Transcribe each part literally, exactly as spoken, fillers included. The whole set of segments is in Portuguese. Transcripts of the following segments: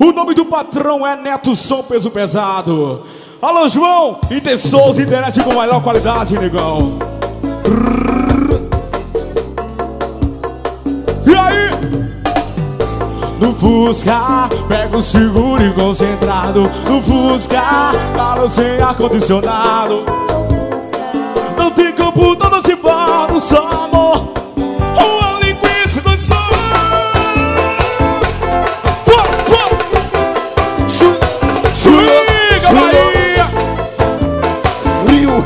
O nome do patrão é Neto Som Peso Pesado. Alô, João, Inter Souza, internet com melhor qualidade, negão. E aí? No Fusca, pega o seguro e concentrado. No Fusca, carro sem ar-condicionado. Não tem campo todo de bordo, só amor. Uma linguiça e dois sons. Swinga, Bahia. Frio.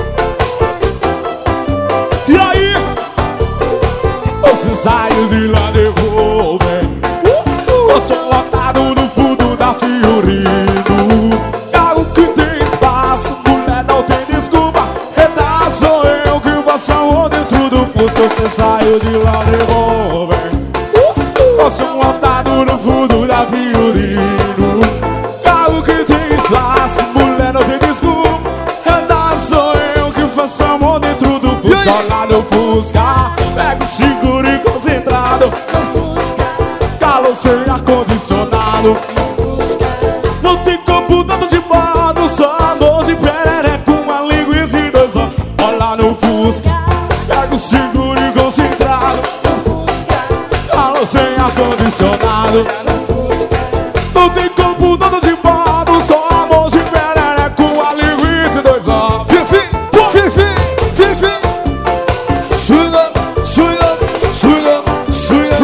E aí? Você saiu de lá de Rover. Eu sou lotado no fundo da Fiorino. Carro que tem espaço, mulher não tem desculpa. Reda sou eu que faço amor dentro do Fusca. Você saiu de lá de Rover. Eu sou lotado no fundo da Fiorino. Carro que tem espaço, mulher não tem desculpa. Reda sou eu que faço amor dentro do Fusca. Lá no Fusca, pega o seguro e concentrado. Calor sem ar-condicionado. Não tem computador de bordo, só amor de pereré com uma linguiça e dois olhos. Olha no Fusca, pega o seguro e concentrado. Calor sem ar-condicionado. Não tem computador de bordo, só amor de pereré com uma linguiça e dois olhos. Fifi, Fifi, Fifi. Swinga, swinga, swinga, swinga.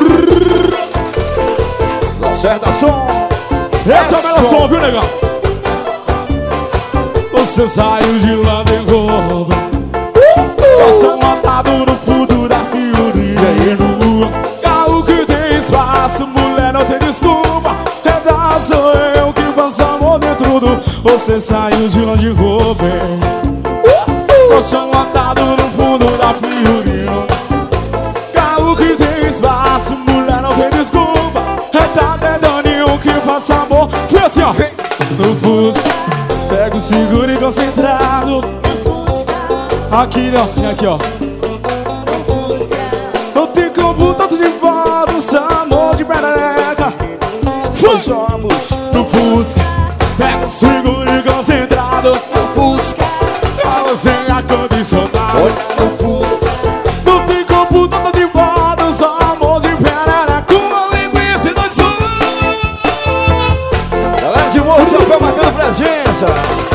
Lacerda som. Essa é a melhor som. som, viu, negão? Você saiu de lá de Rover. Passou montado no fundo da Fiorino. Carro que tem espaço, mulher não tem desculpa. Reda sou eu que faço amor dentro do... Você saiu de lá de Rover. Passou montado no fundo da Fiorino. Carro que tem espaço, mulher não tem desculpa. Reda dedonho que faço amor. Foi assim, ó. No Fusca, pega o seguro e concentrado. Aqui, ó, e aqui, ó. Não tem computador de bordo, só amor de perereca. Nós somos No Fusca, pega o seguro e concentrado. no Fusca. Carro sem ar-condicionado. Olha no Fusca. Não tem computador de bordo, só amor de perereca. Com uma linguiça e dois sons. Galera de Morro, só foi marcando presença.